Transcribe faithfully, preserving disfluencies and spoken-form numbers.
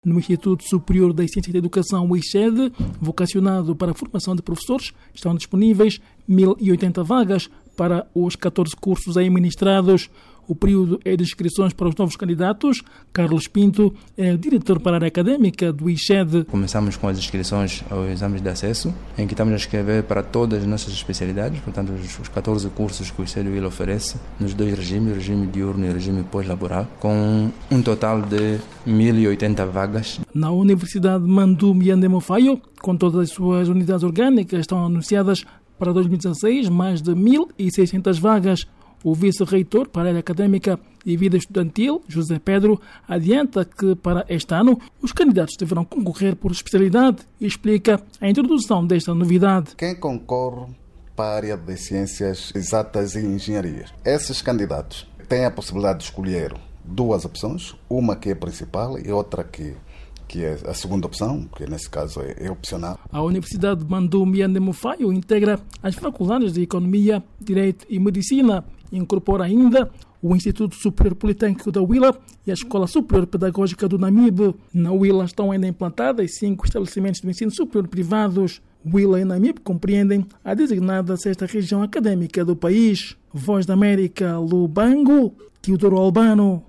No Instituto Superior das Ciências da Educação, o I C E D, vocacionado para a formação de professores, estão disponíveis mil e oitenta vagas para os catorze cursos aí ministrados. O período é de inscrições para os novos candidatos. Carlos Pinto é o diretor para a área académica do I C E D. Começamos com as inscrições aos exames de acesso, em que estamos a escrever para todas as nossas especialidades, portanto os catorze cursos que o I C E D oferece, nos dois regimes, regime diurno e regime pós-laboral, com um total de mil e oitenta vagas. Na Universidade Mandu Miande Mofaio, com todas as suas unidades orgânicas, estão anunciadas para dois mil e dezasseis mais de mil e seiscentas vagas. O vice-reitor para a área académica e vida estudantil, José Pedro, adianta que para este ano os candidatos deverão concorrer por especialidade e explica a introdução desta novidade. Quem concorre para a área de ciências exatas e engenharia, esses candidatos têm a possibilidade de escolher duas opções, uma que é principal e outra que que é a segunda opção, que nesse caso é, é opcional. A Universidade Mandu Miande Mofaio integra as faculdades de Economia, Direito e Medicina. Incorpora ainda o Instituto Superior Politécnico da Huila e a Escola Superior Pedagógica do Namibe. Na Huila estão ainda implantadas cinco estabelecimentos de ensino superior privados. Huila e Namibe compreendem a designada sexta região académica do país. Voz da América, Lubango, Teodoro Albano.